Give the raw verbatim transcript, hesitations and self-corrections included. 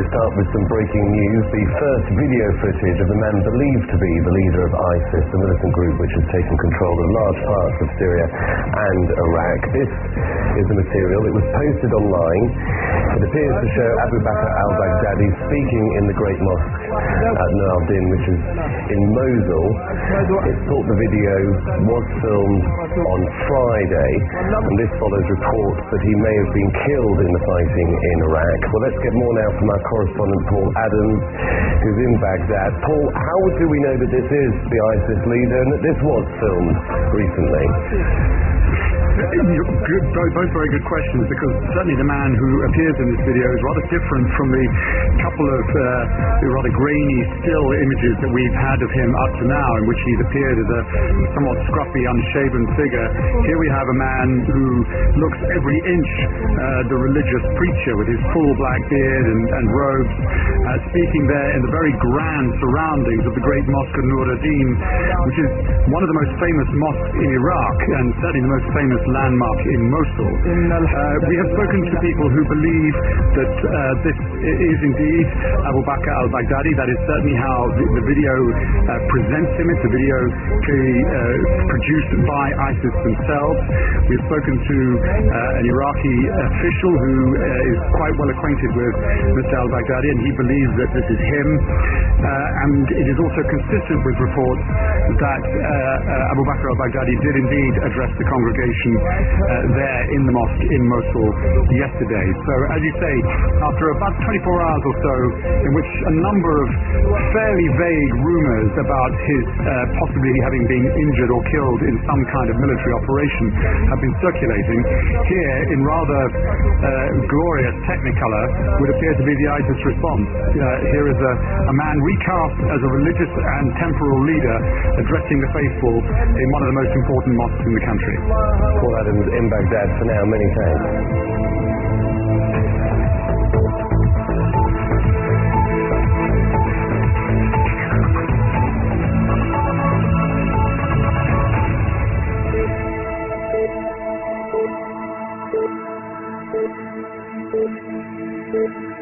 we start with some breaking news. The first video footage of the man believed to be the leader of ISIS, the militant group which has taken control of large parts of Syria and Iraq. This is the material. It was posted online. It appears to show Abu Bakr al-Baghdadi speaking in the Great Mosque at Nur al-Din, which is in Mosul. It's thought the video was filmed on Friday, and this follows reports that he may have been killed in the fighting in Iraq. Well, let's get more now from our correspondent Paul Adams, who's in Baghdad. Paul, how do we know that this is the ISIS leader and that this was filmed recently? Good, both, both very good questions, because certainly the man who appears in this video is rather different from the couple of uh, rather grainy still images that we've had of him up to now, in which he's appeared as a somewhat scruffy, unshaven figure. Here we have a man who looks every inch uh, the religious preacher, with his full black beard and, and robes, uh, speaking there in the very grand surroundings of the great Mosque of Nur al-Din, which is one of the most famous mosques in Iraq, and certainly the most famous landmark in Mosul. Uh, we have spoken to people who believe that uh, this is indeed Abu Bakr al-Baghdadi. That is certainly how the, the video uh, presents him. It's a video clearly uh, produced by ISIS themselves. We've spoken to uh, an Iraqi official who uh, is quite well acquainted with Mister al-Baghdadi, and he believes that this is him. Uh, and it is also consistent with reports that uh, uh, Abu Bakr al-Baghdadi did indeed address the congregation Uh, there in the mosque in Mosul yesterday. So, as you say, after about twenty-four hours or so, in which a number of fairly vague rumors about his uh, possibly having been injured or killed in some kind of military operation have been circulating, here in rather uh, glorious technicolor would appear to be the ISIS response. Uh, here is a, a man recast as a religious and temporal leader addressing the faithful in one of the most important mosques in the country. Paul Adams in Baghdad for now. Many thanks.